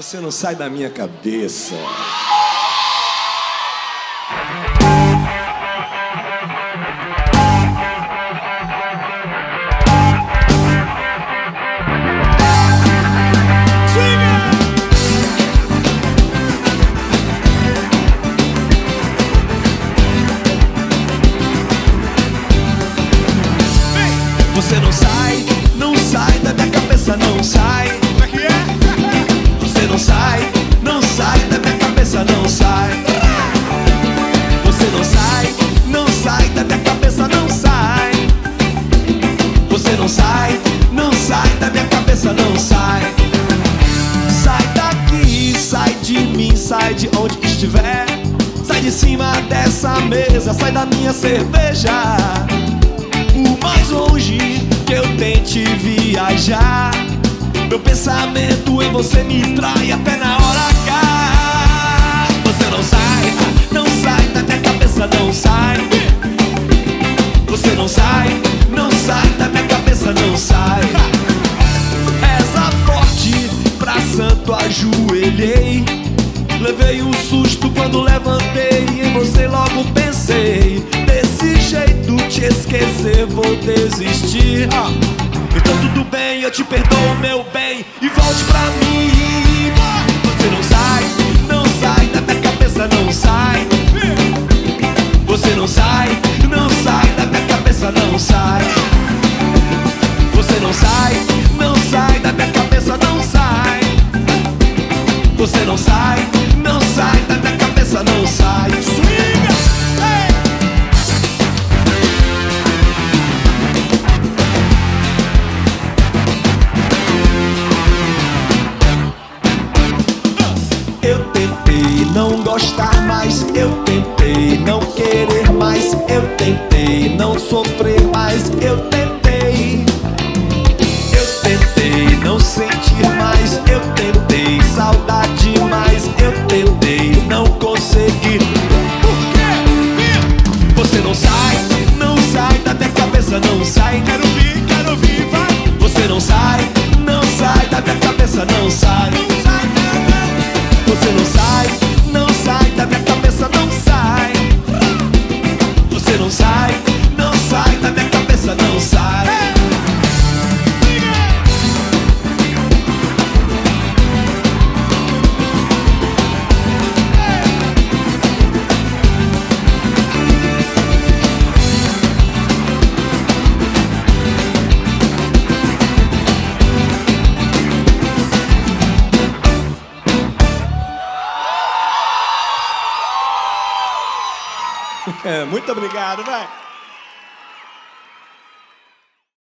Você não sai da minha cabeça. Você não sai da minha cabeça, não sai. Como é que é? Você não sai da minha cabeça, não sai. Você não sai da minha cabeça, não sai. Você não sai da minha cabeça, não sai. Sai daqui, sai de mim, sai de onde estiver. Sai de cima dessa mesa, sai da minha cerveja. Por mais longe que eu tente viajar, meu pensamento em você me trai até na hora H. Você não sai da minha cabeça, não sai. Você não sai da minha cabeça, não sai. Reza forte pra santo ajoelhei. Levei um susto quando levantei, em você logo pensei. Desse jeito te esquecer vou desistir. Então tudo bem, eu te perdoo, meu bem, e volte pra mim. Você não sai da minha cabeça, não sai. Você não sai da minha cabeça, não sai. Você não sai da minha cabeça, não sai. Você não sai da minha cabeça, não sai. Swinga! Eu tentei não gostar mais, eu tentei não querer mais, eu tentei não sofrer mais, eu tentei não sentir mais, eu tentei saudade mais, eu tentei não conseguir. Por quê? Você não sai da minha cabeça, não sai. Quero ouvir, vai. Você não sai da minha cabeça, não sai. Você não sai da minha cabeça, não sai. Você não sai da minha cabeça, não sai. Muito obrigado, vai.